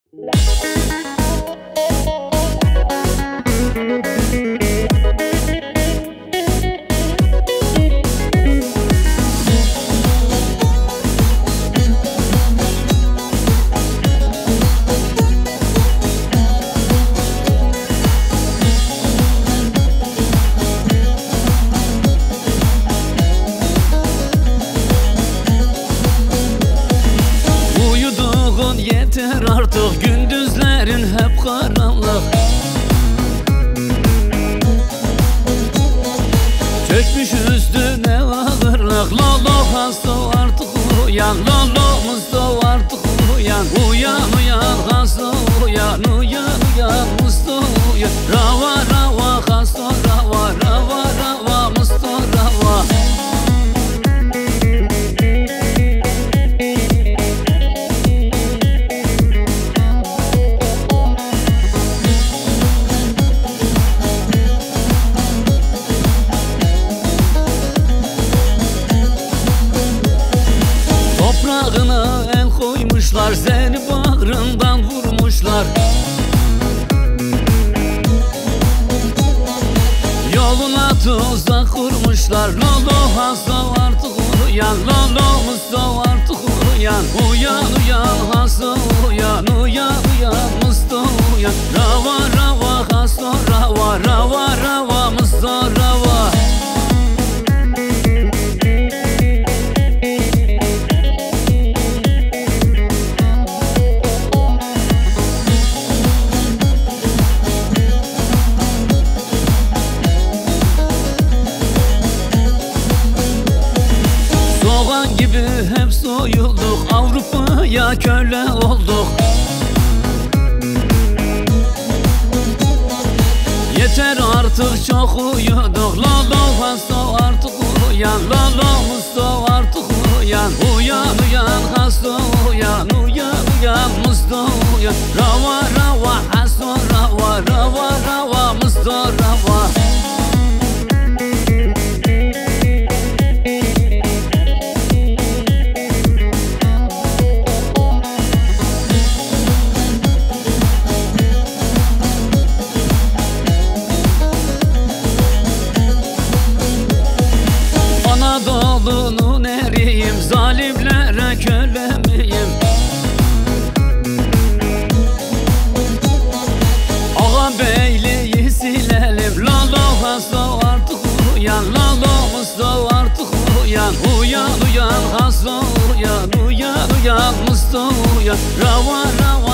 Yeter artık, gündüzlerin hep karanlık. Çökmüş üstüne ağırlık. Lolo hasta artık uyan, Lolo Mustafa artık uyan. Uyan uyan hasta uyan, uyan uyan Mustafa uyan. Rava rava hasta rava, rava rava Mustafa rava. Toprağına el koymuşlar, seni bağrından vurmuşlar. Yoluna tuzak kurmuşlar. Lolo hasta artık uyan, Lolo Mustafa artık uyan. Uyan uyan hasta uyan, uyan uyan Mustafa uyan. Rava rava hasta rava, rava rava Mustafa rava. Soğan gibi hep soyulduk, Avrupa'ya köle olduk. Yeter artık, çok uyuduk. Lolo hasta artık uyan, Lolo Mustafa artık uyan. Uyan uyan hasta uyan, uyan uyan Mustafa uyan. Rava rava hasta rava, rava rava Mustafa rava. Anadolu'nun eriyim, zalimlere köle miyim? Ağa beyliği silelim. Lolo hasta artık uyan, Lolo Mustafa artık uyan. Uyan uyan hasta uyan, uyan uyan Mustafa uyan. Rava rava